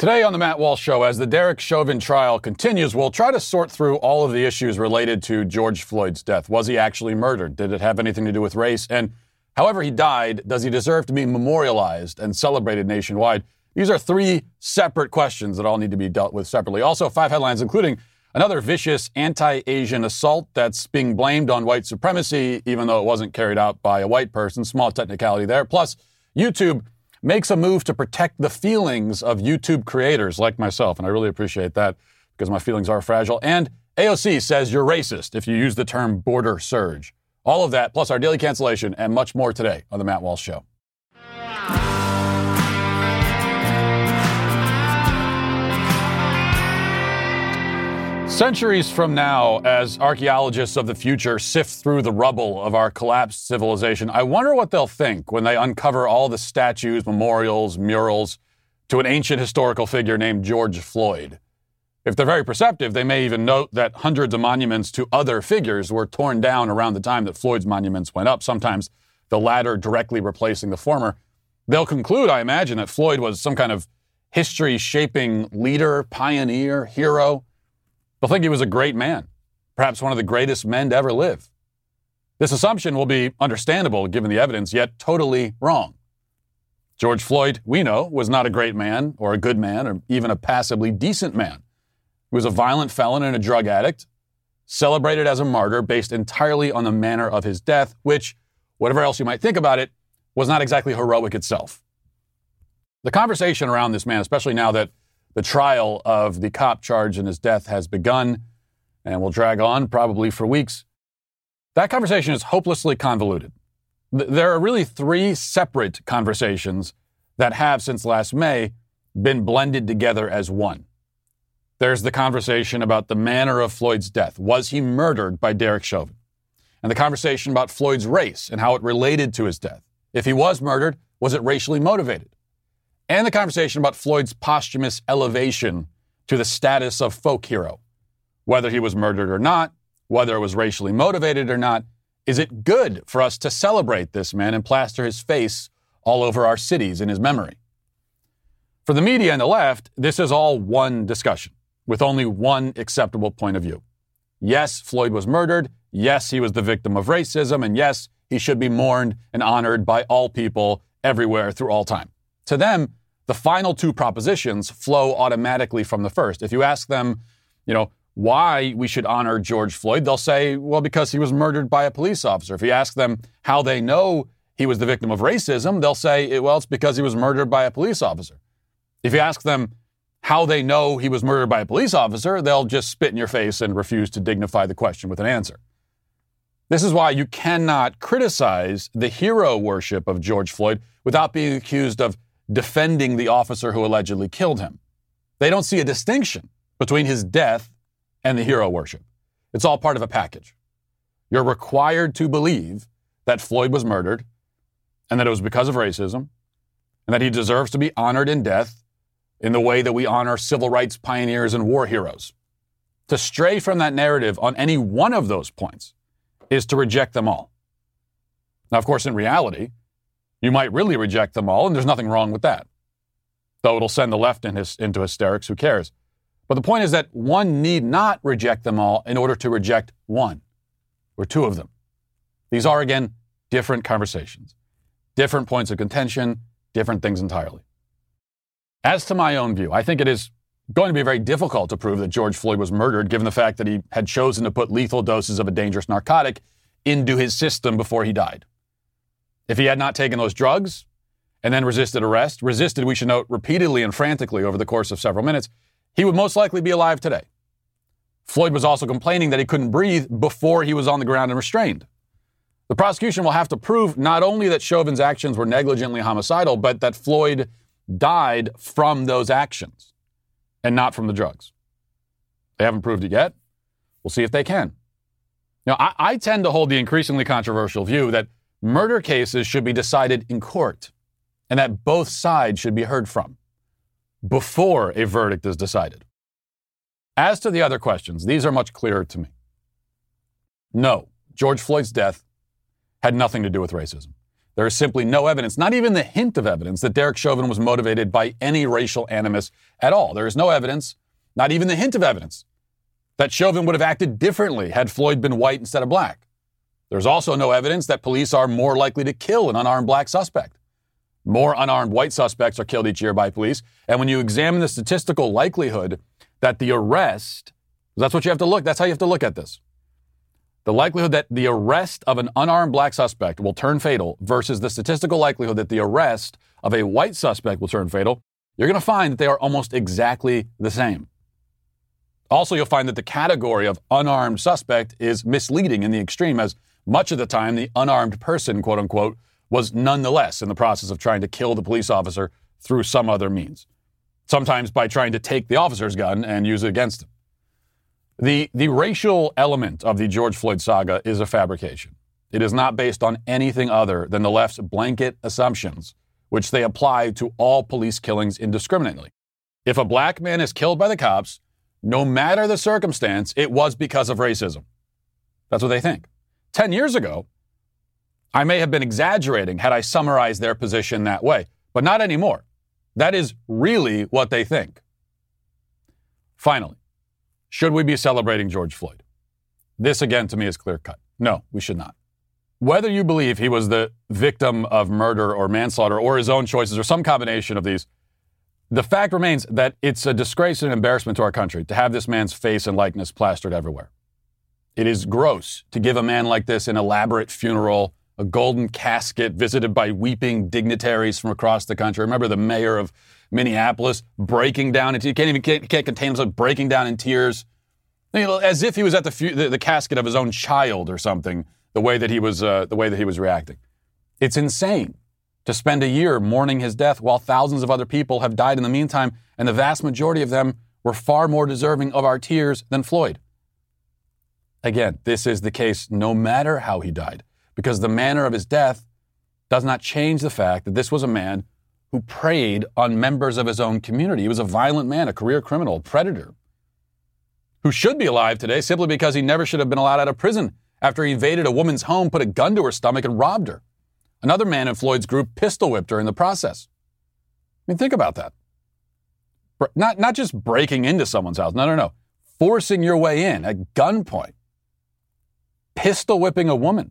Today on the Matt Walsh Show, as the Derek Chauvin trial continues, we'll try to sort through all of the issues related to George Floyd's death. Was he actually murdered? Did it have anything to do with race? And however he died, does he deserve to be memorialized and celebrated nationwide? These are three separate questions that all need to be dealt with separately. Also, 5 headlines, including another vicious anti-Asian assault that's being blamed on white supremacy, even though it wasn't carried out by a white person. Small technicality there. Plus, YouTube makes a move to protect the feelings of YouTube creators like myself, and I really appreciate that because my feelings are fragile. And AOC says you're racist if you use the term border surge. All of that, plus our daily cancellation, and much more today on The Matt Walsh Show. Centuries from now, as archaeologists of the future sift through the rubble of our collapsed civilization, I wonder what they'll think when they uncover all the statues, memorials, murals to an ancient historical figure named George Floyd. If they're very perceptive, they may even note that hundreds of monuments to other figures were torn down around the time that Floyd's monuments went up, sometimes the latter directly replacing the former. They'll conclude, I imagine, that Floyd was some kind of history-shaping leader, pioneer, hero. They'll think he was a great man, perhaps one of the greatest men to ever live. This assumption will be understandable given the evidence, yet totally wrong. George Floyd, we know, was not a great man or a good man or even a passably decent man. He was a violent felon and a drug addict, celebrated as a martyr based entirely on the manner of his death, which, whatever else you might think about it, was not exactly heroic itself. The conversation around this man, especially now that the trial of the cop charged in his death has begun and will drag on probably for weeks. That conversation is hopelessly convoluted. There are really 3 separate conversations that have, since last May, been blended together as one. There's the conversation about the manner of Floyd's death. Was he murdered by Derek Chauvin? And the conversation about Floyd's race and how it related to his death. If he was murdered, was it racially motivated? And the conversation about Floyd's posthumous elevation to the status of folk hero. Whether he was murdered or not, whether it was racially motivated or not, is it good for us to celebrate this man and plaster his face all over our cities in his memory? For the media and the left, this is all one discussion, with only one acceptable point of view. Yes, Floyd was murdered. Yes, he was the victim of racism. And yes, he should be mourned and honored by all people everywhere through all time. To them, the final 2 propositions flow automatically from the first. If you ask them, why we should honor George Floyd, they'll say, well, because he was murdered by a police officer. If you ask them how they know he was the victim of racism, they'll say, well, it's because he was murdered by a police officer. If you ask them how they know he was murdered by a police officer, they'll just spit in your face and refuse to dignify the question with an answer. This is why you cannot criticize the hero worship of George Floyd without being accused of defending the officer who allegedly killed him. They don't see a distinction between his death and the hero worship. It's all part of a package. You're required to believe that Floyd was murdered and that it was because of racism and that he deserves to be honored in death in the way that we honor civil rights pioneers and war heroes. To stray from that narrative on any one of those points is to reject them all. Now, of course, in reality, you might really reject them all, and there's nothing wrong with that. Though it'll send the left into hysterics, who cares? But the point is that one need not reject them all in order to reject one or 2 of them. These are, again, different conversations, different points of contention, different things entirely. As to my own view, I think it is going to be very difficult to prove that George Floyd was murdered, given the fact that he had chosen to put lethal doses of a dangerous narcotic into his system before he died. If he had not taken those drugs and then resisted, we should note, repeatedly and frantically over the course of several minutes, he would most likely be alive today. Floyd was also complaining that he couldn't breathe before he was on the ground and restrained. The prosecution will have to prove not only that Chauvin's actions were negligently homicidal, but that Floyd died from those actions and not from the drugs. They haven't proved it yet. We'll see if they can. Now, I tend to hold the increasingly controversial view that murder cases should be decided in court and that both sides should be heard from before a verdict is decided. As to the other questions, these are much clearer to me. No, George Floyd's death had nothing to do with racism. There is simply no evidence, not even the hint of evidence, that Derek Chauvin was motivated by any racial animus at all. There is no evidence, not even the hint of evidence, that Chauvin would have acted differently had Floyd been white instead of black. There's also no evidence that police are more likely to kill an unarmed black suspect. More unarmed white suspects are killed each year by police. And when you examine the statistical likelihood that the arrest, that's what you have to look, that's how you have to look at this. The likelihood that the arrest of an unarmed black suspect will turn fatal versus the statistical likelihood that the arrest of a white suspect will turn fatal, you're going to find that they are almost exactly the same. Also, you'll find that the category of unarmed suspect is misleading in the extreme, as much of the time the unarmed person, quote unquote, was nonetheless in the process of trying to kill the police officer through some other means, sometimes by trying to take the officer's gun and use it against him. The racial element of the George Floyd saga is a fabrication. It is not based on anything other than the left's blanket assumptions, which they apply to all police killings indiscriminately. If a black man is killed by the cops, no matter the circumstance, it was because of racism. That's what they think. 10 years ago, I may have been exaggerating had I summarized their position that way, but not anymore. That is really what they think. Finally, should we be celebrating George Floyd? This, again, to me is clear-cut. No, we should not. Whether you believe he was the victim of murder or manslaughter or his own choices or some combination of these, the fact remains that it's a disgrace and embarrassment to our country to have this man's face and likeness plastered everywhere. It is gross to give a man like this an elaborate funeral, a golden casket visited by weeping dignitaries from across the country. Remember the mayor of Minneapolis breaking down, he can't contain himself, breaking down in tears, as if he was at the casket of his own child or something. The way that he was reacting, it's insane to spend a year mourning his death while thousands of other people have died in the meantime, and the vast majority of them were far more deserving of our tears than Floyd. Again, this is the case no matter how he died, because the manner of his death does not change the fact that this was a man who preyed on members of his own community. He was a violent man, a career criminal, a predator, who should be alive today simply because he never should have been allowed out of prison after he invaded a woman's home, put a gun to her stomach, and robbed her. Another man in Floyd's group pistol whipped her in the process. I mean, think about that. Not just breaking into someone's house. No. Forcing your way in at gunpoint. Pistol whipping a woman.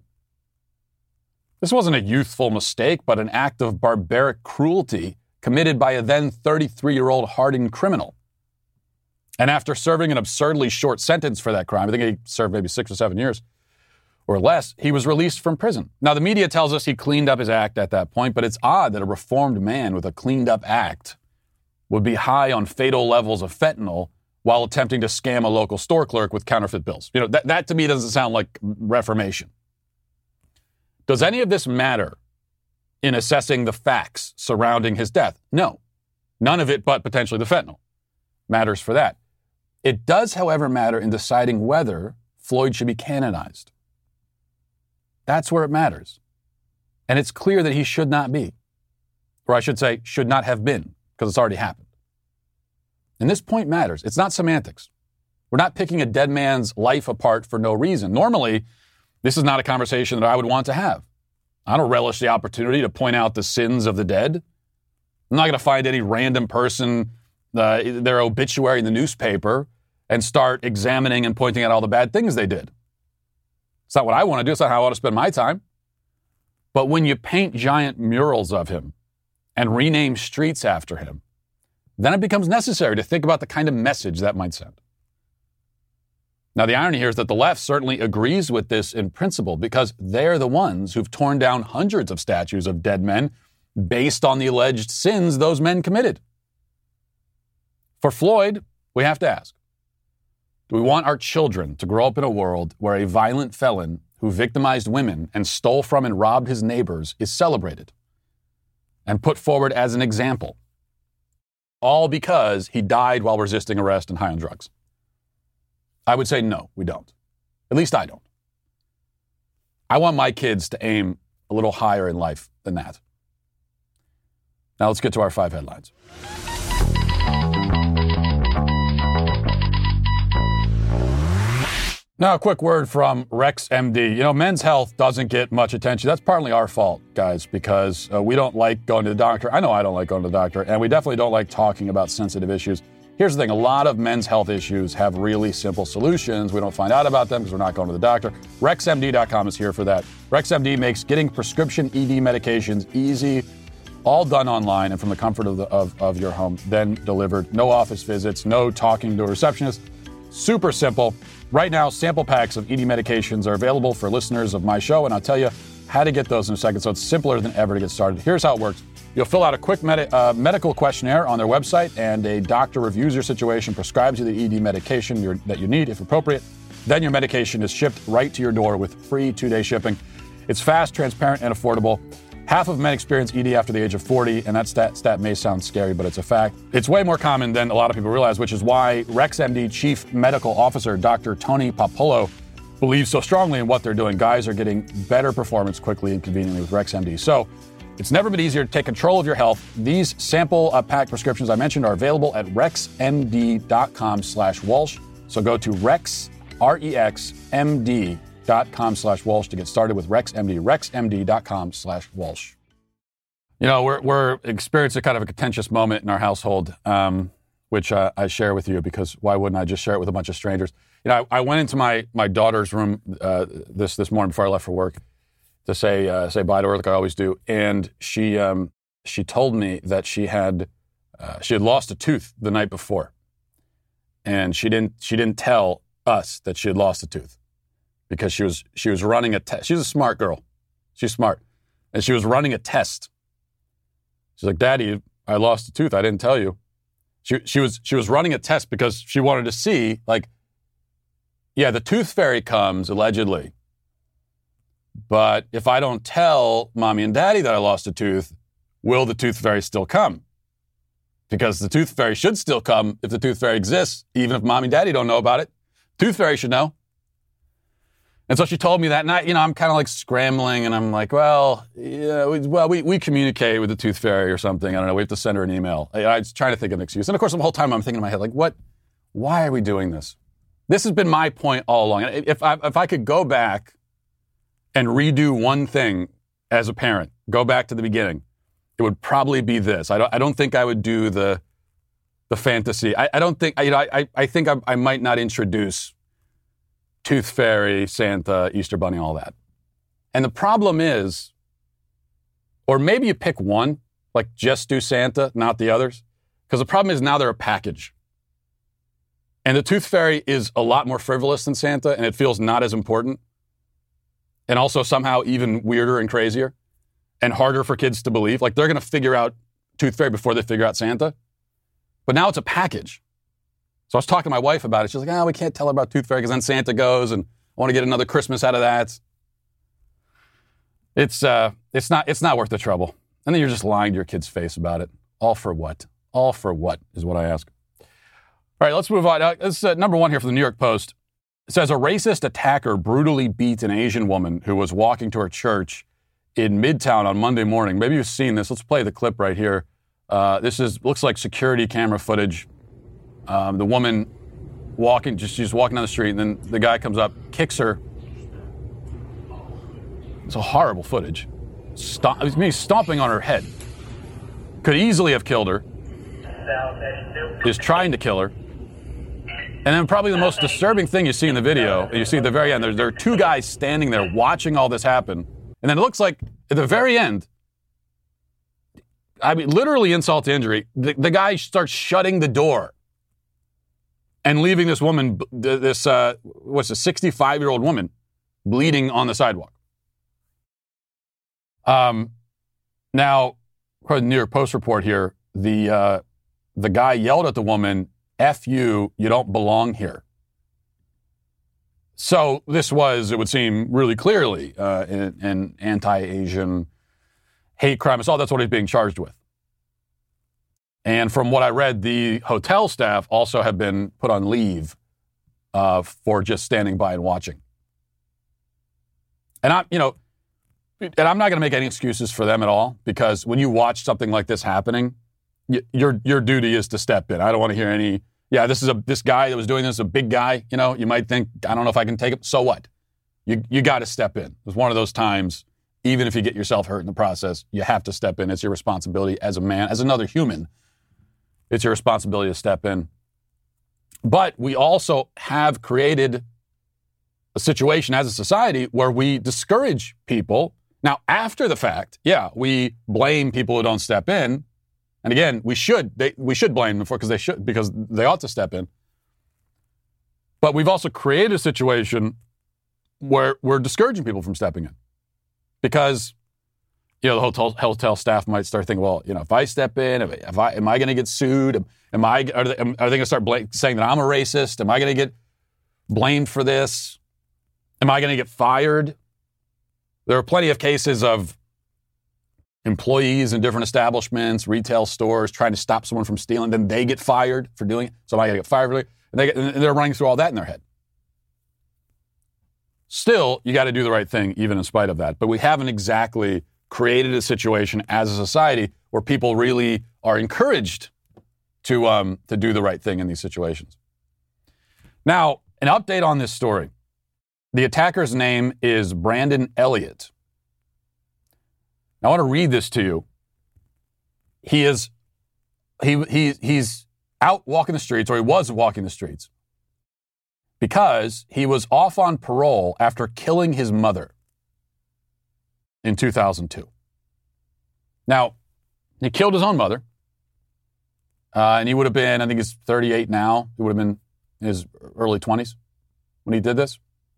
This wasn't a youthful mistake, but an act of barbaric cruelty committed by a then 33-year-old hardened criminal. And after serving an absurdly short sentence for that crime, I think he served maybe 6 or 7 years or less, he was released from prison. Now, the media tells us he cleaned up his act at that point, but it's odd that a reformed man with a cleaned up act would be high on fatal levels of fentanyl while attempting to scam a local store clerk with counterfeit bills. That to me doesn't sound like reformation. Does any of this matter in assessing the facts surrounding his death? No. None of it but potentially the fentanyl matters for that. It does, however, matter in deciding whether Floyd should be canonized. That's where it matters. And it's clear that he should not be. Or I should say, should not have been, because it's already happened. And this point matters. It's not semantics. We're not picking a dead man's life apart for no reason. Normally, this is not a conversation that I would want to have. I don't relish the opportunity to point out the sins of the dead. I'm not going to find any random person, their obituary in the newspaper, and start examining and pointing out all the bad things they did. It's not what I want to do. It's not how I want to spend my time. But when you paint giant murals of him and rename streets after him, then it becomes necessary to think about the kind of message that might send. Now, the irony here is that the left certainly agrees with this in principle because they're the ones who've torn down hundreds of statues of dead men based on the alleged sins those men committed. For Floyd, we have to ask, do we want our children to grow up in a world where a violent felon who victimized women and stole from and robbed his neighbors is celebrated and put forward as an example, all because he died while resisting arrest and high on drugs? I would say no, we don't. At least I don't. I want my kids to aim a little higher in life than that. Now let's get to our 5 headlines. Now, a quick word from Rex MD. You know, men's health doesn't get much attention. That's partly our fault, guys, because we don't like going to the doctor. I know I don't like going to the doctor, and we definitely don't like talking about sensitive issues. Here's the thing. A lot of men's health issues have really simple solutions. We don't find out about them because we're not going to the doctor. RexMD.com is here for that. RexMD makes getting prescription ED medications easy, all done online and from the comfort of your home, then delivered. No office visits, no talking to a receptionist. Super simple. Right now, sample packs of ED medications are available for listeners of my show, and I'll tell you how to get those in a second, so it's simpler than ever to get started. Here's how it works. You'll fill out a quick medical questionnaire on their website, and a doctor reviews your situation, prescribes you the ED medication that you need, if appropriate. Then your medication is shipped right to your door with free 2-day shipping. It's fast, transparent, and affordable. Half of men experience ED after the age of 40, and that stat may sound scary, but it's a fact. It's way more common than a lot of people realize, which is why RexMD Chief Medical Officer Dr. Tony Popolo believes so strongly in what they're doing. Guys are getting better performance quickly and conveniently with RexMD. So it's never been easier to take control of your health. These sample pack prescriptions I mentioned are available at rexmd.com/Walsh. So go to rexmd.com/Walsh to get started with RexMD. rexmd.com/Walsh. You know, we're experiencing kind of a contentious moment in our household, which I share with you because why wouldn't I just share it with a bunch of strangers? You know, I went into my daughter's room this morning before I left for work to say bye to her like I always do, and she told me that she had lost a tooth the night before, and she didn't tell us that she had lost a tooth because she was running a test. She's a smart girl, she's smart, and she was running a test. She's like, "Daddy, I lost a tooth. I didn't tell you." She was running a test because she wanted to see, like, yeah, the tooth fairy comes allegedly. But if I don't tell mommy and daddy that I lost a tooth, will the tooth fairy still come? Because the tooth fairy should still come if the tooth fairy exists, even if mommy and daddy don't know about it. Tooth fairy should know. And so she told me that night, you know, I'm kind of like scrambling and I'm like, well, yeah, we communicate with the tooth fairy or something. I don't know. We have to send her an email. I was trying to think of an excuse. And of course, the whole time I'm thinking in my head, like, why are we doing this? This has been my point all along. If I could go back and redo one thing as a parent, go back to the beginning, it would probably be this. I don't think I would do the fantasy. I don't think, I think I might not introduce Tooth Fairy, Santa, Easter Bunny, all that. And the problem is, or maybe you pick one, like just do Santa, not the others. Because the problem is now they're a package. And the Tooth Fairy is a lot more frivolous than Santa, and it feels not as important. And also somehow even weirder and crazier and harder for kids to believe. Like they're going to figure out Tooth Fairy before they figure out Santa. But now it's a package. So I was talking to my wife about it. She's like, we can't tell her about Tooth Fairy because then Santa goes and I want to get another Christmas out of that. It's not worth the trouble. And then you're just lying to your kid's face about it. All for what? All for what is what I ask. All right, let's move on. This is number one here from the New York Post. It says a racist attacker brutally beat an Asian woman who was walking to her church in Midtown on Monday morning. Maybe you've seen this. Let's play the clip right here. This looks like security camera footage. The woman she's walking down the street, and then the guy comes up, kicks her. It's a horrible footage. He's stomping on her head. Could easily have killed her. Is trying to kill her. And then probably the most disturbing thing you see in the video, you see at the very end, there are two guys standing there watching all this happen. And then it looks like at the very end, I mean, literally insult to injury, the guy starts shutting the door and leaving this woman, this 65-year-old woman, bleeding on the sidewalk. Now, according to the New York Post report here, the guy yelled at the woman, "F you, you don't belong here." So this was, it would seem really clearly, an anti-Asian hate crime assault. That's what he's being charged with. And from what I read, the hotel staff also have been put on leave for just standing by and watching. And I'm not going to make any excuses for them at all, because when you watch something like this happening, your duty is to step in. I don't want to hear any, Yeah, this guy that was doing this, a big guy, you might think, I don't know if I can take it. So what? You got to step in. It's one of those times, even if you get yourself hurt in the process, you have to step in. It's your responsibility as a man, as another human. It's your responsibility to step in. But we also have created a situation as a society where we discourage people. Now, after the fact, yeah, we blame people who don't step in. And again, we should blame them for because they ought to step in. But we've also created a situation where we're discouraging people from stepping in. Because, the hotel staff might start thinking, well, if I step in, am I going to get sued? Are they going to start saying that I'm a racist? Am I going to get blamed for this? Am I going to get fired? There are plenty of cases of employees in different establishments, retail stores, trying to stop someone from stealing. Then they get fired for doing it. So am I going to get fired for it? And they're running through all that in their head. Still, you got to do the right thing, even in spite of that. But we haven't exactly created a situation as a society where people really are encouraged to do the right thing in these situations. Now, an update on this story. The attacker's name is Brandon Elliott. Now, I want to read this to you. He's out walking the streets, or he was walking the streets, because he was off on parole after killing his mother in 2002. Now, he killed his own mother, and he would have been, I think he's 38 now. He would have been in his early 20s when he did this.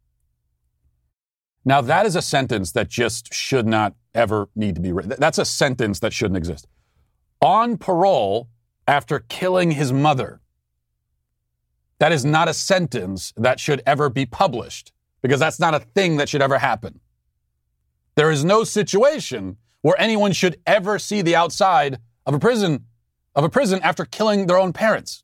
Now, that is a sentence that just should not ever need to be written. That's a sentence that shouldn't exist. On parole after killing his mother. That is not a sentence that should ever be published, because that's not a thing that should ever happen. There is no situation where anyone should ever see the outside of a prison after killing their own parents.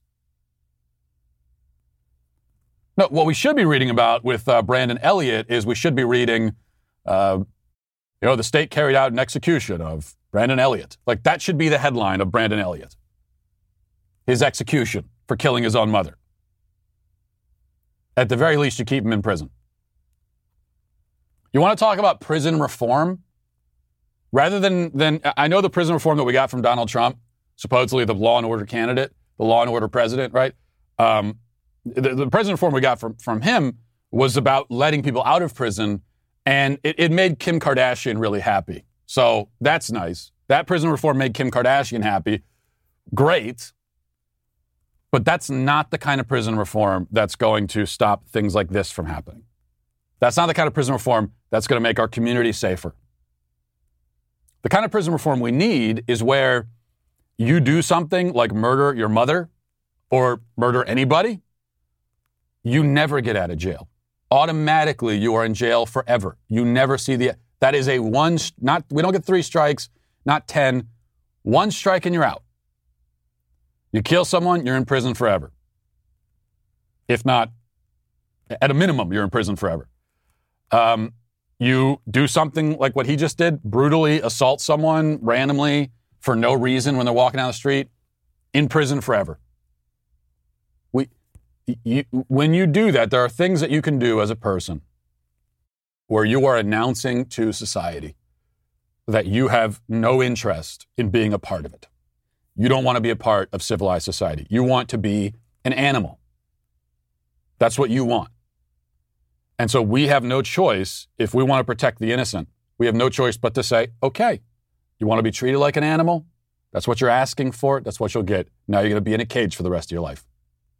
No, what we should be reading about with Brandon Elliott is we should be reading, the state carried out an execution of Brandon Elliott. Like, that should be the headline of Brandon Elliott. His execution for killing his own mother. At the very least, you keep him in prison. You want to talk about prison reform? Rather than I know the prison reform that we got from Donald Trump, supposedly the law and order candidate, the law and order president, right? The prison reform we got from him was about letting people out of prison, and it made Kim Kardashian really happy. So that's nice. That prison reform made Kim Kardashian happy. Great. But that's not the kind of prison reform that's going to stop things like this from happening. That's not the kind of prison reform that's going to make our community safer. The kind of prison reform we need is where you do something like murder your mother or murder anybody, you never get out of jail. Automatically, you are in jail forever. You never see that is we don't get 3 strikes, not 10. 1 strike and you're out. You kill someone, you're in prison forever. If not, at a minimum, you're in prison forever. You do something like what he just did, brutally assault someone randomly for no reason when they're walking down the street, in prison forever. When you do that, there are things that you can do as a person where you are announcing to society that you have no interest in being a part of it. You don't want to be a part of civilized society. You want to be an animal. That's what you want. And so we have no choice, if we want to protect the innocent, we have no choice but to say, okay, you want to be treated like an animal? That's what you're asking for. That's what you'll get. Now you're going to be in a cage for the rest of your life.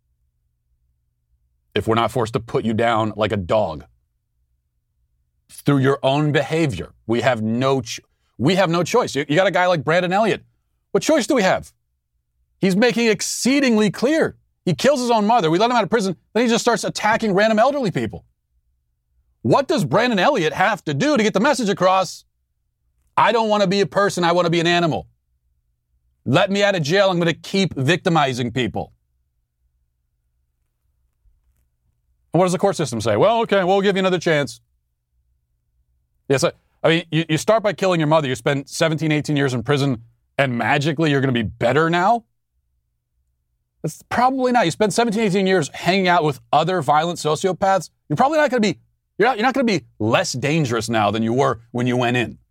If we're not forced to put you down like a dog through your own behavior, we have no choice. You got a guy like Brandon Elliott. What choice do we have? He's making exceedingly clear. He kills his own mother. We let him out of prison. Then he just starts attacking random elderly people. What does Brandon Elliott have to do to get the message across? I don't want to be a person. I want to be an animal. Let me out of jail. I'm going to keep victimizing people. And what does the court system say? Well, okay, we'll give you another chance. Yes, I mean, you start by killing your mother. You spend 17, 18 years in prison, and magically you're going to be better now? That's probably not. You spend 17, 18 years hanging out with other violent sociopaths. You're probably not going to be, you're not going to be less dangerous now than you were when you went in.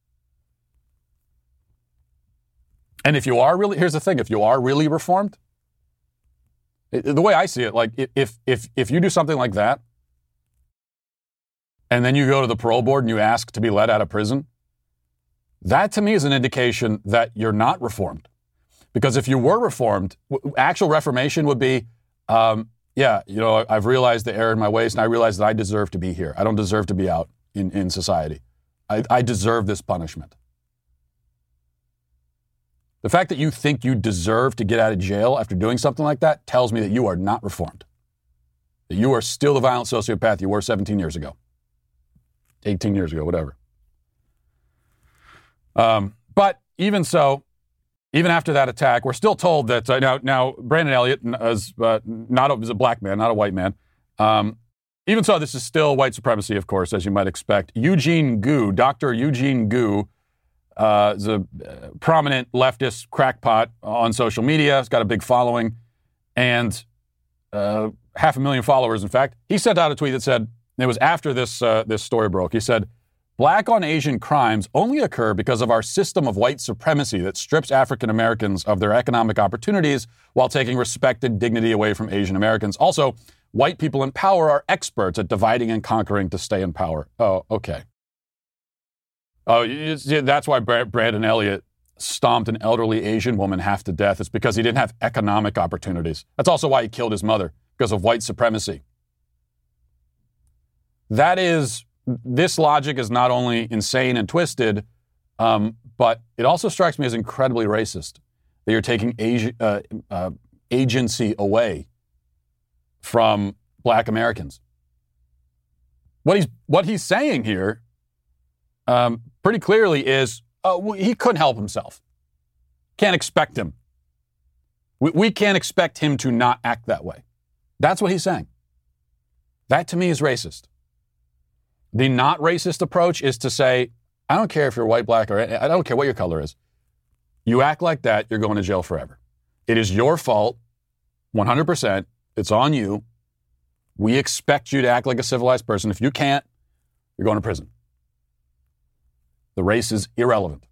And if you are really, here's the thing, if you are really reformed, the way I see it, like if you do something like that, and then you go to the parole board and you ask to be let out of prison, that to me is an indication that you're not reformed. Because if you were reformed, actual reformation would be, I've realized the error in my ways and I realize that I deserve to be here. I don't deserve to be out in society. I deserve this punishment. The fact that you think you deserve to get out of jail after doing something like that tells me that you are not reformed. That you are still the violent sociopath you were 17 years ago. 18 years ago, whatever. But even so, even after that attack, we're still told that now Brandon Elliott is a black man, not a white man. Even so, this is still white supremacy, of course, as you might expect. Eugene Gu, Dr. Eugene Gu, is a prominent leftist crackpot on social media. He's got a big following and 500,000 followers, in fact. He sent out a tweet that said, it was after this story broke, he said, "Black on Asian crimes only occur because of our system of white supremacy that strips African Americans of their economic opportunities while taking respect and dignity away from Asian Americans. Also, white people in power are experts at dividing and conquering to stay in power." Oh, okay. Oh, that's why Brandon Elliott stomped an elderly Asian woman half to death. It's because he didn't have economic opportunities. That's also why he killed his mother, because of white supremacy. This logic is not only insane and twisted, but it also strikes me as incredibly racist that you're taking agency away from black Americans. What he's saying here pretty clearly is he couldn't help himself. Can't expect him. We can't expect him to not act that way. That's what he's saying. That to me is racist. The not racist approach is to say, I don't care if you're white, black, or I don't care what your color is. You act like that, you're going to jail forever. It is your fault, 100%. It's on you. We expect you to act like a civilized person. If you can't, you're going to prison. The race is irrelevant.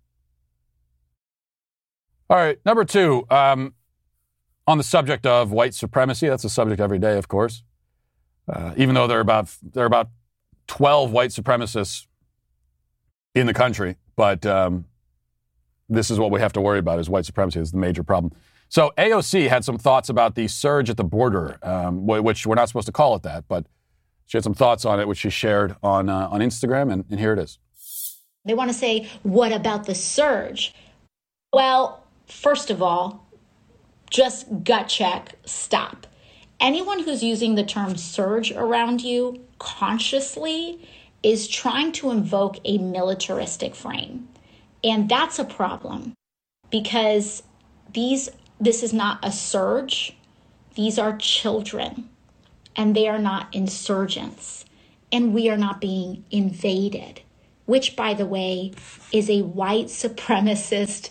All right, number two, on the subject of white supremacy, that's a subject every day, of course. Even though there are about 12 white supremacists in the country, but this is what we have to worry about is white supremacy. This is the major problem. So AOC had some thoughts about the surge at the border, which we're not supposed to call it that, but she had some thoughts on it, which she shared on Instagram, and here it is. They want to say, what about the surge? Well, first of all, just gut check, stop. Anyone who's using the term surge around you consciously is trying to invoke a militaristic frame. And that's a problem because this is not a surge. These are children and they are not insurgents and we are not being invaded, which, by the way, is a white supremacist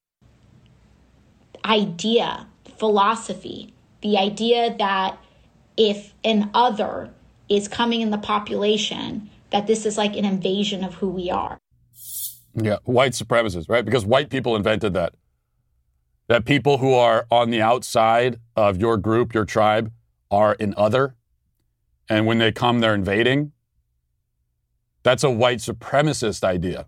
idea, philosophy. The idea that if an other is coming in the population, that this is like an invasion of who we are. Yeah, white supremacists, right? Because white people invented that. That people who are on the outside of your group, your tribe, are an other. And when they come, they're invading. That's a white supremacist idea.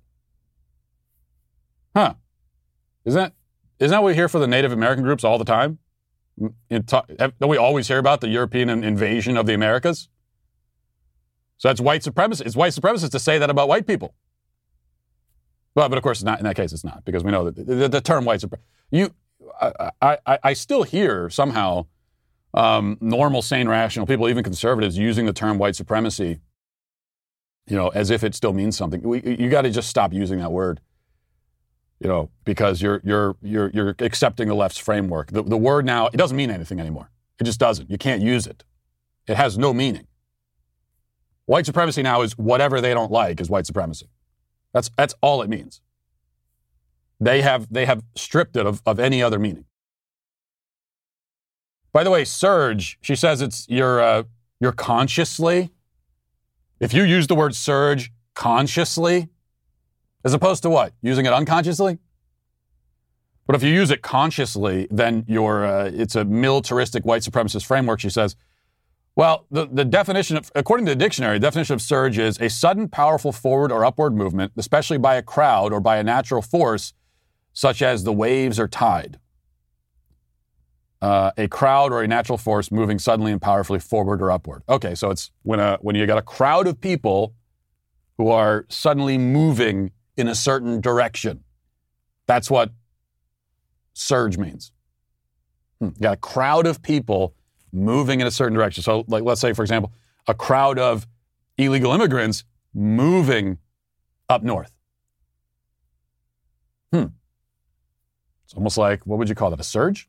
Huh. Isn't that what we hear for the Native American groups all the time? Don't we always hear about the European invasion of the Americas? So that's white supremacy. It's white supremacist to say that about white people. Well, but of course, it's not, in that case, it's not, because we know that the term white supremacy. I still hear somehow normal, sane, rational people, even conservatives, using the term white supremacy, as if it still means something. You got to just stop using that word. Because you're accepting the left's framework. The word now, it doesn't mean anything anymore. It just doesn't. You can't use it. It has no meaning. White supremacy now is whatever they don't like is white supremacy. That's all it means. They have stripped it of any other meaning. By the way, surge, she says it's you're consciously. If you use the word surge consciously, as opposed to what? Using it unconsciously? But if you use it consciously, then it's a militaristic white supremacist framework, she says. Well, the definition according to the dictionary, the definition of surge is a sudden, powerful forward or upward movement, especially by a crowd or by a natural force, such as the waves or tide. A crowd or a natural force moving suddenly and powerfully forward or upward. Okay, so it's when you got a crowd of people who are suddenly moving in a certain direction. That's what surge means. You got a crowd of people moving in a certain direction. So, like, let's say, for example, a crowd of illegal immigrants moving up north. It's almost like, what would you call that, a surge?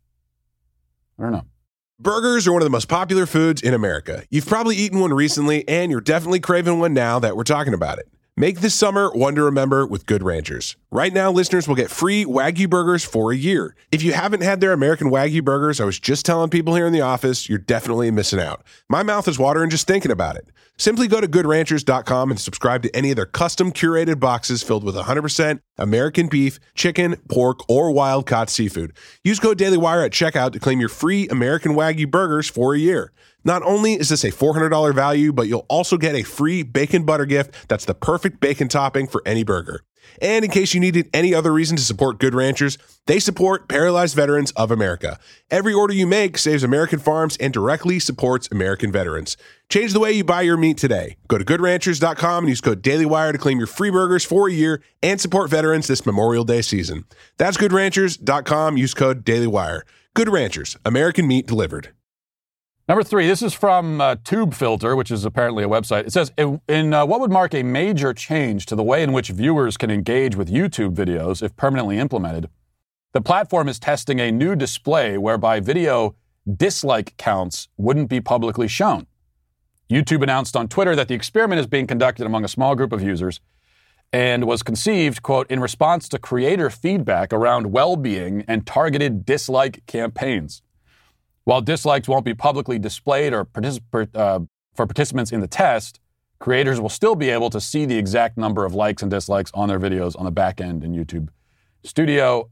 I don't know. Burgers are one of the most popular foods in America. You've probably eaten one recently, and you're definitely craving one now that we're talking about it. Make this summer one to remember with Good Ranchers. Right now, listeners will get free Wagyu burgers for a year. If you haven't had their American Wagyu burgers, I was just telling people here in the office, you're definitely missing out. My mouth is watering just thinking about it. Simply go to goodranchers.com and subscribe to any of their custom curated boxes filled with 100% American beef, chicken, pork, or wild-caught seafood. Use code DailyWire at checkout to claim your free American Wagyu burgers for a year. Not only is this a $400 value, but you'll also get a free bacon butter gift that's the perfect bacon topping for any burger. And in case you needed any other reason to support Good Ranchers, they support Paralyzed Veterans of America. Every order you make saves American farms and directly supports American veterans. Change the way you buy your meat today. Go to goodranchers.com and use code DailyWire to claim your free burgers for a year and support veterans this Memorial Day season. That's goodranchers.com. Use code DailyWire. Good Ranchers, American meat delivered. Number 3, this is from TubeFilter, which is apparently a website. It says, in what would mark a major change to the way in which viewers can engage with YouTube videos if permanently implemented, the platform is testing a new display whereby video dislike counts wouldn't be publicly shown. YouTube announced on Twitter that the experiment is being conducted among a small group of users and was conceived, quote, in response to creator feedback around well-being and targeted dislike campaigns. While dislikes won't be publicly displayed or for participants in the test, creators will still be able to see the exact number of likes and dislikes on their videos on the back end in YouTube Studio.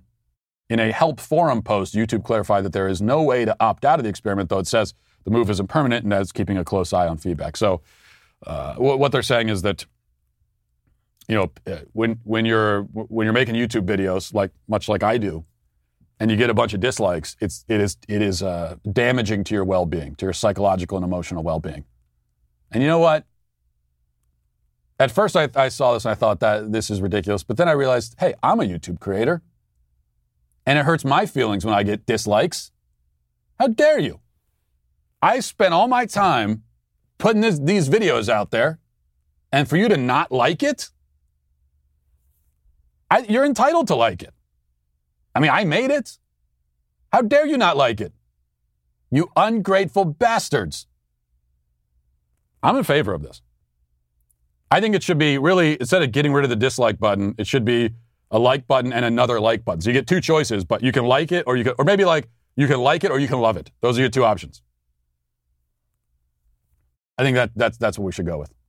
In a help forum post, YouTube clarified that there is no way to opt out of the experiment, though it says the move isn't permanent and that it's keeping a close eye on feedback. So what they're saying is that, you know, when you're making YouTube videos, much like I do, and you get a bunch of dislikes, it is damaging to your well-being, to your psychological and emotional well-being. And you know what? At first I saw this and I thought that this is ridiculous, but then I realized, hey, I'm a YouTube creator, and it hurts my feelings when I get dislikes. How dare you? I spent all my time putting these videos out there, and for you to not like it, you're entitled to like it. I mean, I made it. How dare you not like it? You ungrateful bastards. I'm in favor of this. I think it should be really, instead of getting rid of the dislike button, it should be a like button and another like button. So you get two choices, but you can like it or you can like it or you can love it. Those are your two options. I think that's what we should go with.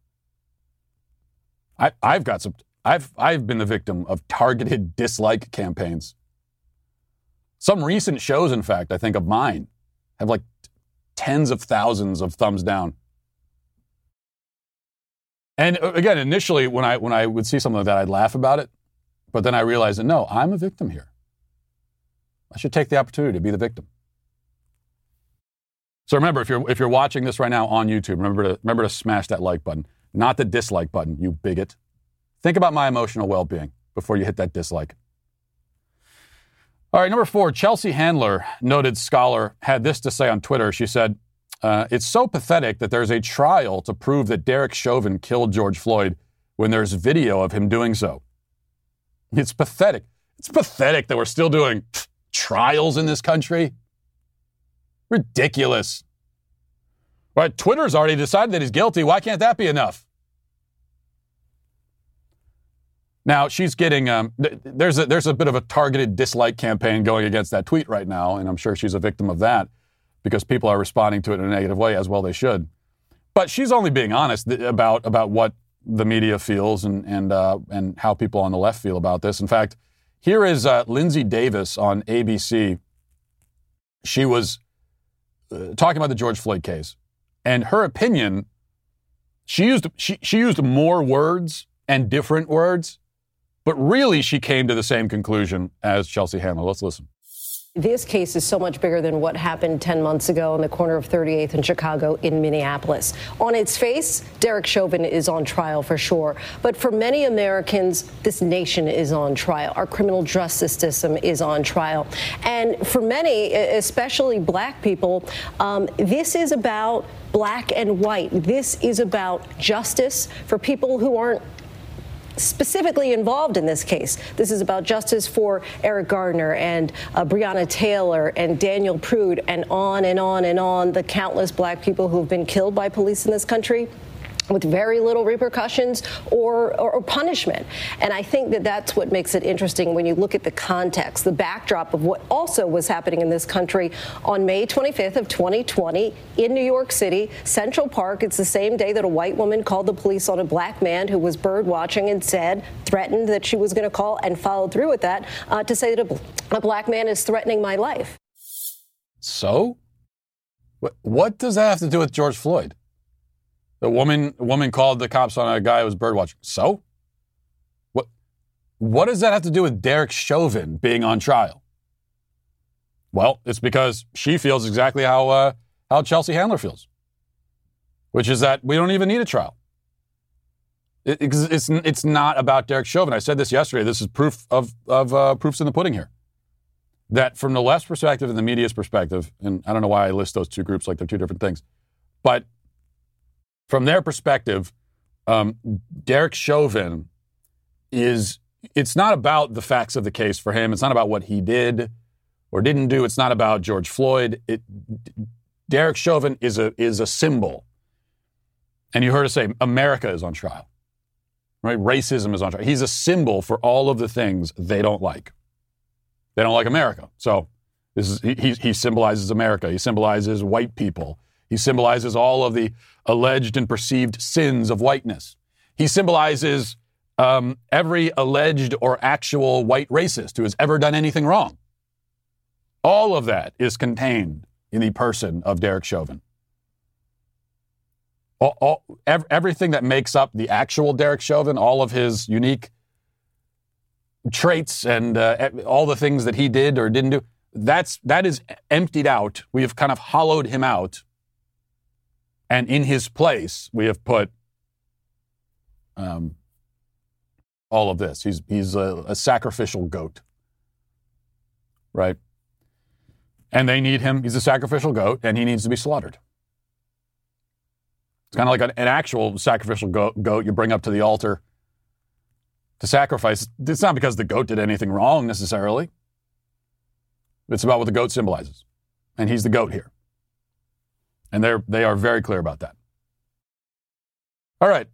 I've been the victim of targeted dislike campaigns. Some recent shows, in fact, I think of mine, have like tens of thousands of thumbs down. And again, initially, when I would see something like that, I'd laugh about it. But then I realized that, no, I'm a victim here. I should take the opportunity to be the victim. So remember, if you're watching this right now on YouTube, remember to smash that like button, not the dislike button, you bigot. Think about my emotional well-being before you hit that dislike. All right, number 4, Chelsea Handler, noted scholar, had this to say on Twitter. She said, it's so pathetic that there's a trial to prove that Derek Chauvin killed George Floyd when there's video of him doing so. It's pathetic. It's pathetic that we're still doing trials in this country. Ridiculous. Right, Twitter's already decided that he's guilty. Why can't that be enough? Now, she's getting, there's a bit of a targeted dislike campaign going against that tweet right now, and I'm sure she's a victim of that. because people are responding to it in a negative way, as well they should. But she's only being honest about what the media feels and how people on the left feel about this. In fact, here is Lindsay Davis on ABC. She was talking about the George Floyd case, and her opinion, she used more words and different words, but really she came to the same conclusion as Chelsea Handler. Let's listen. This case is so much bigger than what happened 10 months ago on the corner of 38th and Chicago in Minneapolis. On its face, Derek Chauvin is on trial for sure. But for many Americans, this nation is on trial. Our criminal justice system is on trial. And for many, especially black people, this is about black and white. This is about justice for people who aren't specifically involved in this case. This is about justice for Eric Gardner and Breonna Taylor and Daniel Prude and on and on and on, the countless black people who have been killed by police in this country with very little repercussions or punishment. And I think that that's what makes it interesting when you look at the context, the backdrop of what also was happening in this country on May 25th of 2020 in New York City, Central Park. It's the same day that a white woman called the police on a black man who was bird watching and threatened that she was going to call and followed through with that to say that a black man is threatening my life. So? What does that have to do with George Floyd? The woman called the cops on a guy who was bird watching. So? What does that have to do with Derek Chauvin being on trial? Well, it's because she feels exactly how Chelsea Handler feels, which is that we don't even need a trial. It's not about Derek Chauvin. I said this yesterday. This is proof of proofs in the pudding here. That from the left's perspective and the media's perspective, and I don't know why I list those two groups like they're two different things, but from their perspective, Derek Chauvin it's not about the facts of the case for him. It's not about what he did or didn't do. It's not about George Floyd. Derek Chauvin is a symbol. And you heard us say America is on trial, right? Racism is on trial. He's a symbol for all of the things they don't like. They don't like America. So he symbolizes America. He symbolizes white people. He symbolizes all of the alleged and perceived sins of whiteness. He symbolizes every alleged or actual white racist who has ever done anything wrong. All of that is contained in the person of Derek Chauvin. Everything that makes up the actual Derek Chauvin, all of his unique traits and all the things that he did or didn't do, that is emptied out. We have kind of hollowed him out. And in his place, we have put all of this. He's a sacrificial goat, right? And they need him. He's a sacrificial goat, and he needs to be slaughtered. It's kind of like an actual sacrificial goat you bring up to the altar to sacrifice. It's not because the goat did anything wrong necessarily. It's about what the goat symbolizes. And he's the goat here. And they are very clear about that. All right.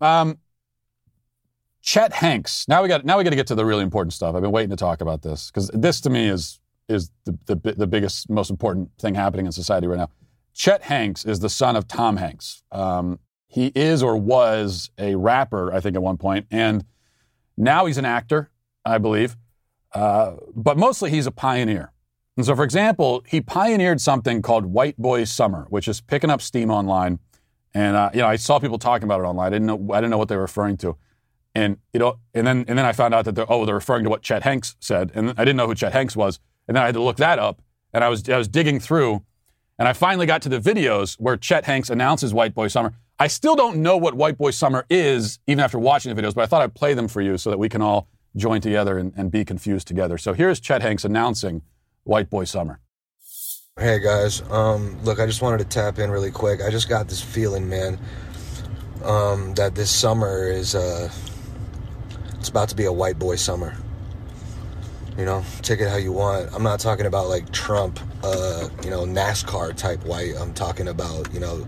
Chet Hanks. Now we got to get to the really important stuff. I've been waiting to talk about this because this to me is the biggest, most important thing happening in society right now. Chet Hanks is the son of Tom Hanks. He is or was a rapper, I think, at one point, and now he's an actor, I believe. But mostly he's a pioneer. And so, for example, he pioneered something called White Boy Summer, which is picking up steam online. And I saw people talking about it online. I didn't know what they were referring to. And and then I found out that they're referring to what Chet Hanks said, and I didn't know who Chet Hanks was. And then I had to look that up, and I was digging through, and I finally got to the videos where Chet Hanks announces White Boy Summer. I still don't know what White Boy Summer is, even after watching the videos, but I thought I'd play them for you so that we can all join together and be confused together. So here's Chet Hanks announcing White Boy Summer. Hey guys, look, I just wanted to tap in really quick. I just got this feeling, man, that this summer is, it's about to be a white boy summer. You know, take it how you want. I'm not talking about like Trump, NASCAR type white. I'm talking about,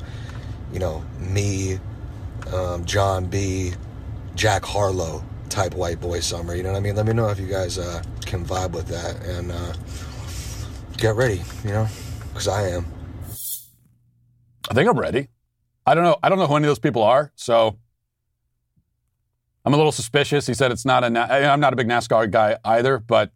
me, John B., Jack Harlow type white boy summer. You know what I mean? Let me know if you guys can vibe with that and get ready, because I am. think I'm ready. I don't know who any of those people are, so I'm a little suspicious. He said I'm not a big NASCAR guy either, but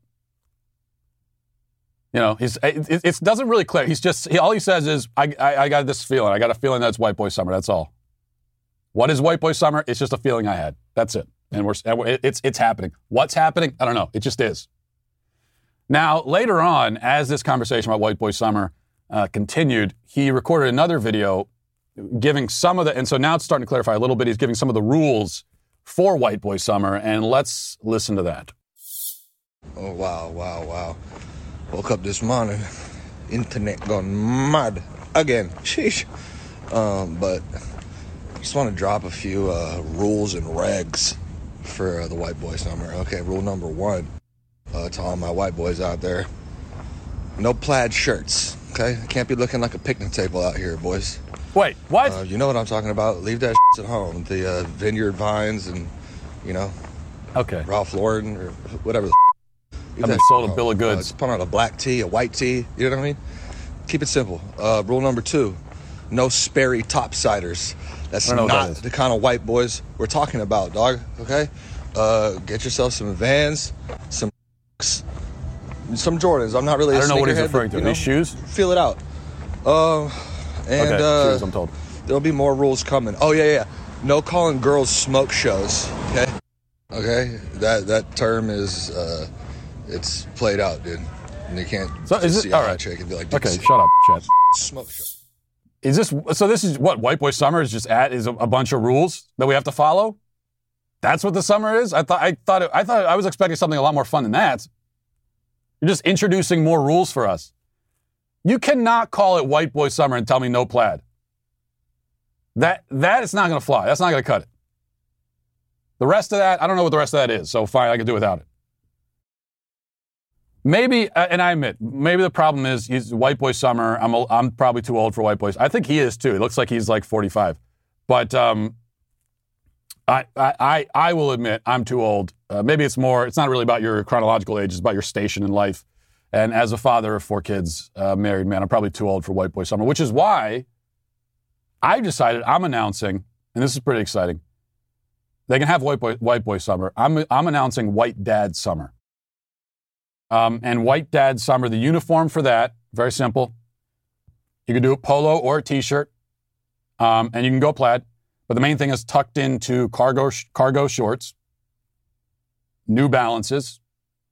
it doesn't really clear. All he says is, I got this feeling. I got a feeling that it's White Boy Summer. That's all. What is White Boy Summer? It's just a feeling I had. That's it. And it's happening. What's happening? I don't know. It just is. Now, later on, as this conversation about White Boy Summer continued, he recorded another video giving some of the, and so now it's starting to clarify a little bit. He's giving some of the rules for White Boy Summer, and let's listen to that. Oh, wow. Woke up this morning, internet gone mad again. Sheesh. But I just want to drop a few rules and regs for the White Boy Summer. Okay, rule number 1, to all my white boys out there, no plaid shirts, okay? Can't be looking like a picnic table out here, boys. Wait, what? You know what I'm talking about. Leave that at home. The Vineyard Vines and, okay, Ralph Lauren or whatever the I've been sold a bill of goods. Just put on a black tee, a white tee, you know what I mean? Keep it simple. Rule number 2, no Sperry topsiders. That's not the kind of white boys we're talking about, dog, okay? Get yourself some Vans, some Jordans. I'm not really I don't know what he's referring to. These shoes? Feel it out. Shoes, I'm told. There'll be more rules coming. Oh, yeah. No calling girls smoke shows, okay? Okay? That term is... it's played out, dude. And you can't see a chick and be like, okay, shut up, Chet. Smoke show. This is what White Boy Summer is is a bunch of rules that we have to follow? That's what the summer is? I was expecting something a lot more fun than that. You're just introducing more rules for us. You cannot call it White Boy Summer and tell me no plaid. That is not going to fly. That's not going to cut it. The rest of that, I don't know what the rest of that is, so fine, I can do without it. Maybe, and I admit, maybe the problem is he's White Boy Summer. I'm probably too old for White Boys. I think he is too. It looks like he's like 45. But I will admit I'm too old. Maybe it's not really about your chronological age. It's about your station in life. And as a father of 4 kids, married man, I'm probably too old for White Boy Summer, which is why I decided I'm announcing, and this is pretty exciting, they can have White Boy Summer. I'm announcing White Dad Summer. And White Dad Summer, the uniform for that, very simple. You can do a polo or a t-shirt, and you can go plaid. But the main thing is tucked into cargo shorts, New Balances.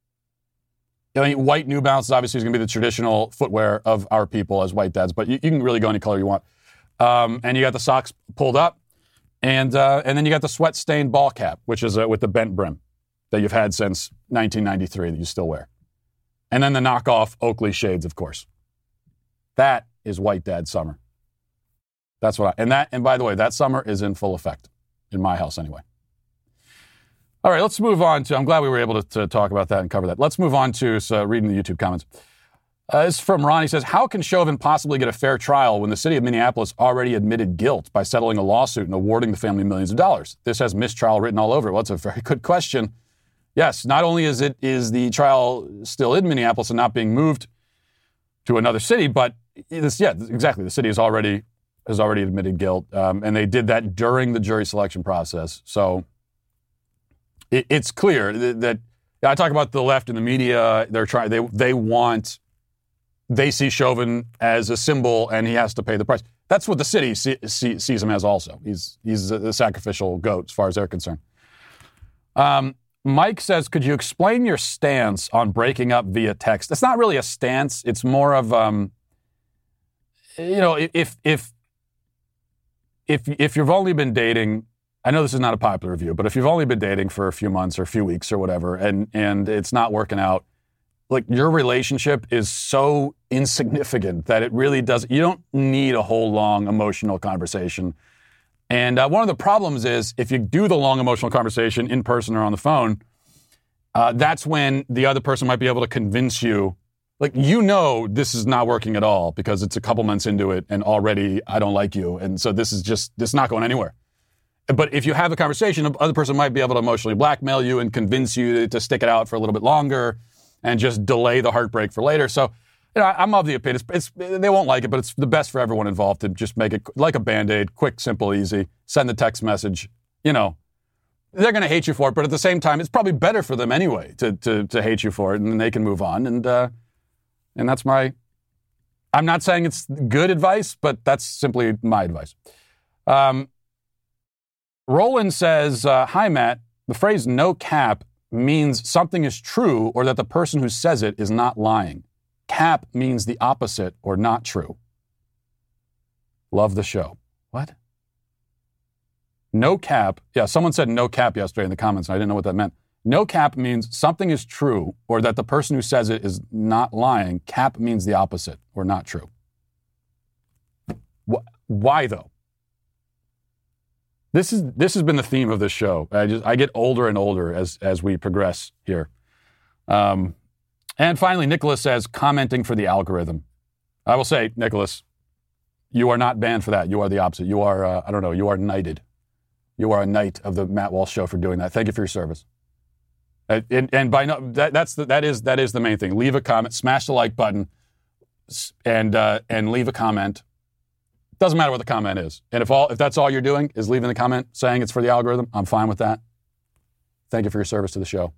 White New Balances obviously is going to be the traditional footwear of our people as white dads, but you can really go any color you want. And you got the socks pulled up, and then you got the sweat-stained ball cap, which is with the bent brim that you've had since 1993 that you still wear. And then the knockoff Oakley shades, of course. That is White Dad Summer. That's what and by the way, that summer is in full effect in my house anyway. All right, let's move on to, I'm glad we were able to talk about that and cover that. Let's move on to reading the YouTube comments. This is from Ron. He says, how can Chauvin possibly get a fair trial when the city of Minneapolis already admitted guilt by settling a lawsuit and awarding the family millions of dollars? This has mistrial written all over it. Well, that's a very good question. Yes, not only is the trial still in Minneapolis and not being moved to another city, but exactly. The city has already admitted guilt, and they did that during the jury selection process. So it's clear that I talk about the left and the media. They see Chauvin as a symbol, and he has to pay the price. That's what the city sees him as. Also, he's a sacrificial goat as far as they're concerned. Mike says, could you explain your stance on breaking up via text? It's not really a stance. It's more of, if you've only been dating, I know this is not a popular view, but if you've only been dating for a few months or a few weeks or whatever, and it's not working out, like your relationship is so insignificant that it really you don't need a whole long emotional conversation. And one of the problems is if you do the long emotional conversation in person or on the phone, that's when the other person might be able to convince you, like, this is not working at all because it's a couple months into it and already I don't like you. And so this is not going anywhere. But if you have a conversation, the other person might be able to emotionally blackmail you and convince you to stick it out for a little bit longer and just delay the heartbreak for later. So I'm of the opinion they won't like it, but it's the best for everyone involved to just make it like a Band-Aid, quick, simple, easy. Send the text message. They're going to hate you for it, but at the same time, it's probably better for them anyway to hate you for it, and then they can move on. And that's I'm not saying it's good advice, but that's simply my advice. Roland says, hi, Matt. The phrase no cap means something is true or that the person who says it is not lying. Cap means the opposite or not true. Love the show. What? No cap. Yeah, someone said no cap yesterday in the comments, and I didn't know what that meant. No cap means something is true or that the person who says it is not lying. Cap means the opposite or not true. Why, though? This has been the theme of this show. I get older and older as we progress here. And finally, Nicholas says, commenting for the algorithm. I will say, Nicholas, you are not banned for that. You are the opposite. You are, you are knighted. You are a knight of the Matt Walsh Show for doing that. Thank you for your service. And by no, that is the main thing. Leave a comment, smash the like button, and leave a comment. Doesn't matter what the comment is. And if that's all you're doing is leaving the comment saying it's for the algorithm, I'm fine with that. Thank you for your service to the show.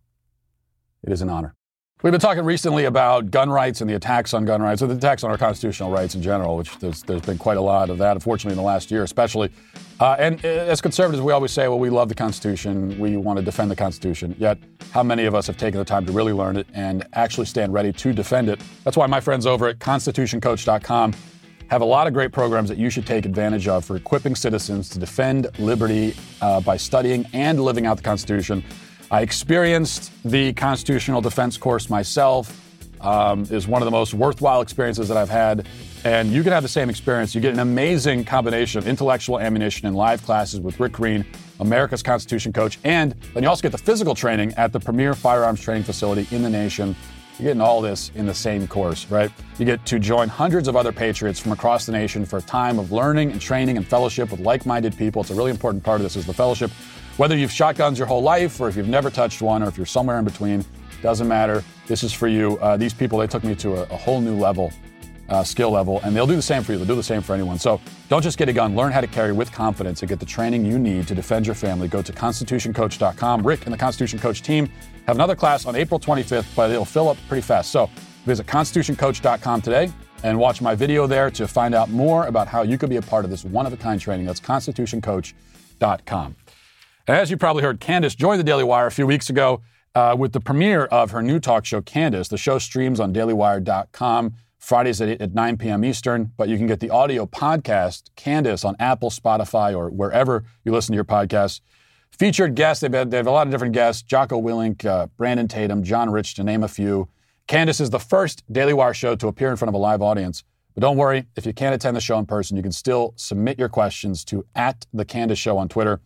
It is an honor. We've been talking recently about gun rights and the attacks on gun rights, or the attacks on our constitutional rights in general, which there's been quite a lot of that, unfortunately, in the last year especially. And as conservatives, we always say, well, we love the Constitution. We want to defend the Constitution. Yet, how many of us have taken the time to really learn it and actually stand ready to defend it? That's why my friends over at constitutioncoach.com have a lot of great programs that you should take advantage of for equipping citizens to defend liberty by studying and living out the Constitution. I experienced the constitutional defense course myself. It's one of the most worthwhile experiences that I've had. And you can have the same experience. You get an amazing combination of intellectual ammunition and live classes with Rick Green, America's Constitution coach. And then you also get the physical training at the premier firearms training facility in the nation. You're getting all this in the same course, right? You get to join hundreds of other patriots from across the nation for a time of learning and training and fellowship with like-minded people. It's a really important part of this is the fellowship. Whether you've shot guns your whole life or if you've never touched one or if you're somewhere in between, doesn't matter. This is for you. These people, they took me to a whole new level, skill level, and they'll do the same for you. They'll do the same for anyone. So don't just get a gun. Learn how to carry with confidence and get the training you need to defend your family. Go to constitutioncoach.com. Rick and the Constitution Coach team have another class on April 25th, but it'll fill up pretty fast. So visit constitutioncoach.com today and watch my video there to find out more about how you could be a part of this one-of-a-kind training. That's constitutioncoach.com. And as you probably heard, Candace joined the Daily Wire a few weeks ago with the premiere of her new talk show, Candace. The show streams on dailywire.com Fridays at 9 p.m. Eastern, but you can get the audio podcast, Candace, on Apple, Spotify, or wherever you listen to your podcasts. Featured guests, they have a lot of different guests, Jocko Willink, Brandon Tatum, John Rich, to name a few. Candace is the first Daily Wire show to appear in front of a live audience. But don't worry, if you can't attend the show in person, you can still submit your questions to @TheCandaceShow on Twitter.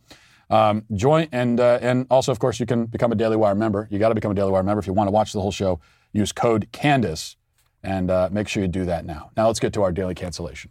Join, and also, of course, you can become a Daily Wire member. You got to become a Daily Wire member if you want to watch the whole show. Use code Candace, and make sure you do that now. Now let's get to our daily cancellation.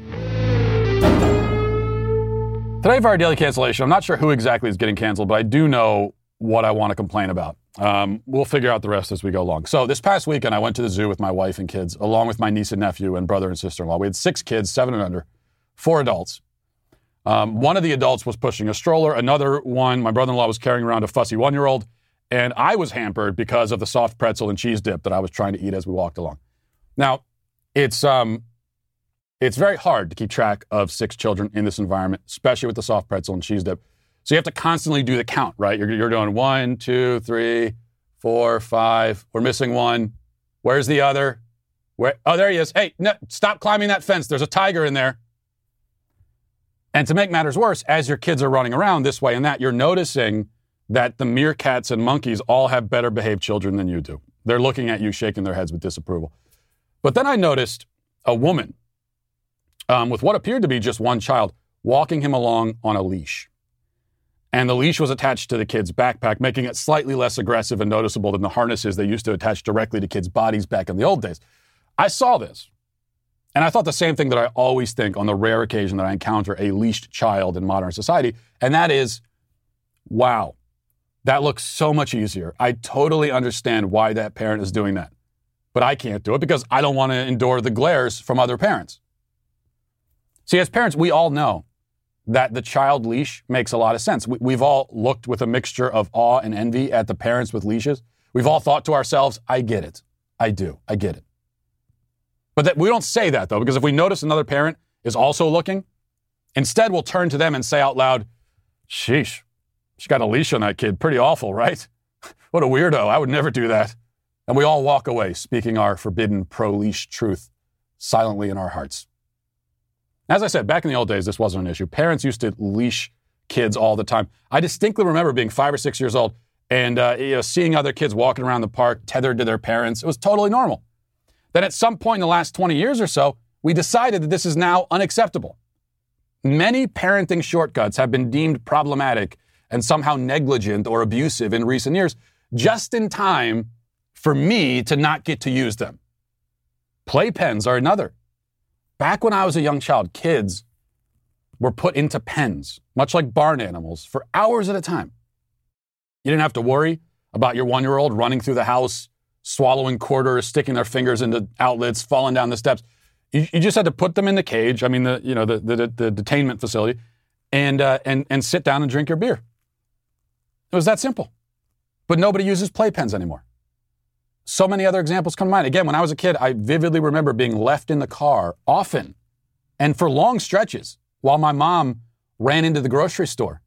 Today for our daily cancellation, I'm not sure who exactly is getting canceled, but I do know what I want to complain about. We'll figure out the rest as we go along. So this past weekend, I went to the zoo with my wife and kids, along with my niece and nephew and brother and sister-in-law. We had 6 kids, 7 and under, 4 adults. One of the adults was pushing a stroller. Another one, my brother-in-law, was carrying around a fussy 1-year-old. And I was hampered because of the soft pretzel and cheese dip that I was trying to eat as we walked along. Now, it's very hard to keep track of 6 children in this environment, especially with the soft pretzel and cheese dip. So you have to constantly do the count, right? You're doing 1, 2, 3, 4, 5. We're missing 1. Where's the other? Oh, there he is. Hey, no, stop climbing that fence. There's a tiger in there. And to make matters worse, as your kids are running around this way and that, you're noticing that the meerkats and monkeys all have better behaved children than you do. They're looking at you, shaking their heads with disapproval. But then I noticed a woman with what appeared to be just one child walking him along on a leash. And the leash was attached to the kid's backpack, making it slightly less aggressive and noticeable than the harnesses they used to attach directly to kids' bodies back in the old days. I saw this, and I thought the same thing that I always think on the rare occasion that I encounter a leashed child in modern society, and that is, wow, that looks so much easier. I totally understand why that parent is doing that. but I can't do it because I don't want to endure the glares from other parents. See, as parents, we all know that the child leash makes a lot of sense. We've all looked with a mixture of awe and envy at the parents with leashes. We've all thought to ourselves, I get it. I do. I get it. But we don't say that, though, because if we notice another parent is also looking, instead we'll turn to them and say out loud, sheesh, she got a leash on that kid. Pretty awful, right? What a weirdo. I would never do that. And we all walk away speaking our forbidden pro-leash truth silently in our hearts. As I said, back in the old days, this wasn't an issue. Parents used to leash kids all the time. I distinctly remember being 5 or 6 years old and seeing other kids walking around the park tethered to their parents. It was totally normal. Then at some point in the last 20 years or so, we decided that this is now unacceptable. Many parenting shortcuts have been deemed problematic and somehow negligent or abusive in recent years, just in time for me to not get to use them. Playpens are another. Back when I was a young child, kids were put into pens, much like barn animals, for hours at a time. You didn't have to worry about your 1-year-old running through the house, swallowing quarters, sticking their fingers into outlets, falling down the steps. You just had to put them in the cage, the detainment facility, and sit down and drink your beer. It was that simple. But nobody uses playpens anymore. So many other examples come to mind. Again, when I was a kid, I vividly remember being left in the car often and for long stretches while my mom ran into the grocery store.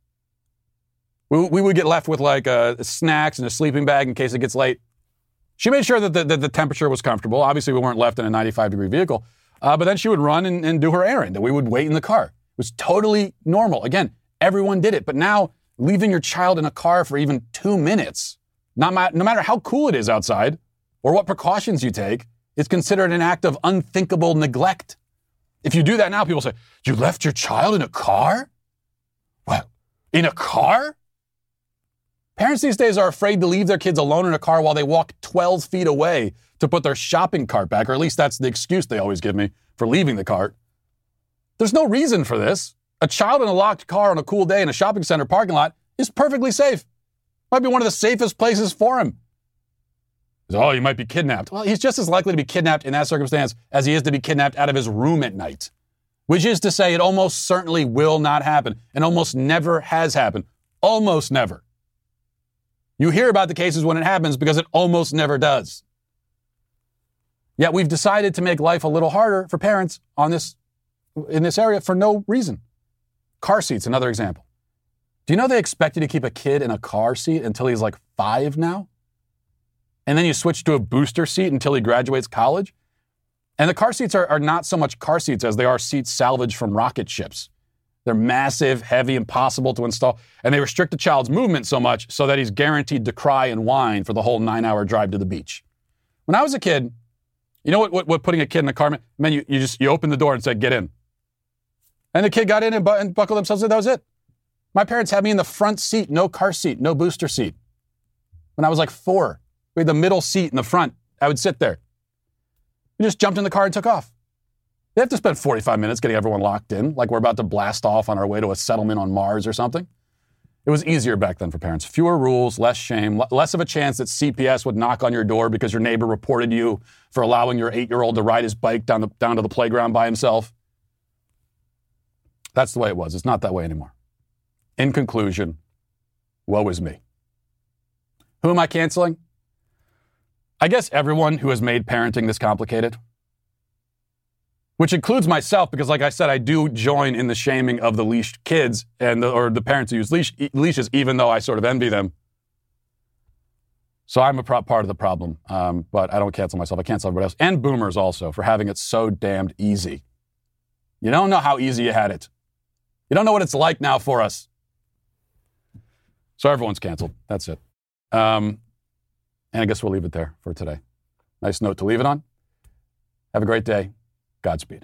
We would get left with snacks and a sleeping bag in case it gets late. She made sure that the temperature was comfortable. Obviously, we weren't left in a 95-degree vehicle. But then she would run and do her errand, and we would wait in the car. It was totally normal. Again, everyone did it. But now, leaving your child in a car for even 2 minutes, no matter how cool it is outside or what precautions you take, is considered an act of unthinkable neglect. If you do that now, people say, you left your child in a car? What? In a car? Parents these days are afraid to leave their kids alone in a car while they walk 12 feet away to put their shopping cart back, or at least that's the excuse they always give me for leaving the cart. There's no reason for this. A child in a locked car on a cool day in a shopping center parking lot is perfectly safe. Might be one of the safest places for him. Oh, you might be kidnapped. Well, he's just as likely to be kidnapped in that circumstance as he is to be kidnapped out of his room at night. Which is to say, it almost certainly will not happen, and almost never has happened. Almost never. You hear about the cases when it happens because it almost never does. Yet we've decided to make life a little harder for parents in this area for no reason. Car seats, another example. Do you know they expect you to keep a kid in a car seat until he's like 5 now? And then you switch to a booster seat until he graduates college? And the car seats are not so much car seats as they are seats salvaged from rocket ships. They're massive, heavy, impossible to install, and they restrict the child's movement so much so that he's guaranteed to cry and whine for the whole 9-hour drive to the beach. When I was a kid, you know what putting a kid in a car meant? You opened the door and said, get in. And the kid got in and buckled themselves in. That was it. My parents had me in the front seat, no car seat, no booster seat. When I was like 4, we had the middle seat in the front. I would sit there. We just jumped in the car and took off. They have to spend 45 minutes getting everyone locked in, like we're about to blast off on our way to a settlement on Mars or something. It was easier back then for parents. Fewer rules, less shame, less of a chance that CPS would knock on your door because your neighbor reported you for allowing your 8-year-old to ride his bike down to the playground by himself. That's the way it was. It's not that way anymore. In conclusion, woe is me. Who am I canceling? I guess everyone who has made parenting this complicated. Which includes myself, because like I said, I do join in the shaming of the leashed kids or the parents who use leashes, even though I sort of envy them. So I'm a part of the problem, but I don't cancel myself. I cancel everybody else. And boomers also for having it so damned easy. You don't know how easy you had it. You don't know what it's like now for us. So everyone's canceled. That's it. And I guess we'll leave it there for today. Nice note to leave it on. Have a great day. Godspeed.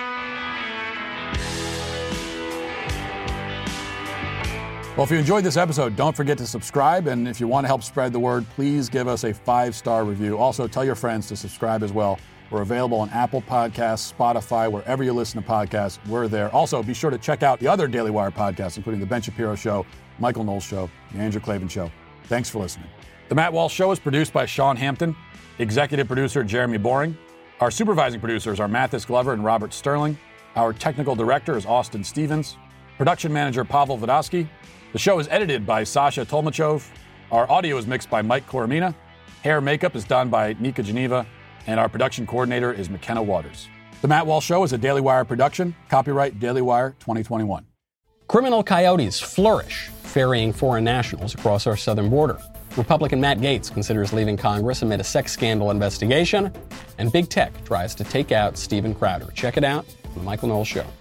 Well, if you enjoyed this episode, don't forget to subscribe. And if you want to help spread the word, please give us a 5-star review. Also, tell your friends to subscribe as well. We're available on Apple Podcasts, Spotify, wherever you listen to podcasts. We're there. Also, be sure to check out the other Daily Wire podcasts, including The Ben Shapiro Show, Michael Knowles Show, The Andrew Klavan Show. Thanks for listening. The Matt Walsh Show is produced by Sean Hampton, executive producer Jeremy Boring. Our supervising producers are Mathis Glover and Robert Sterling. Our technical director is Austin Stevens. Production manager Pavel Vodosky. The show is edited by Sasha Tolmachov. Our audio is mixed by Mike Coromina. Hair and makeup is done by Nika Geneva. And our production coordinator is McKenna Waters. The Matt Walsh Show is a Daily Wire production. Copyright Daily Wire 2021. Criminal coyotes flourish, ferrying foreign nationals across our southern border. Republican Matt Gaetz considers leaving Congress amid a sex scandal investigation. And big tech tries to take out Steven Crowder. Check it out on The Michael Knowles Show.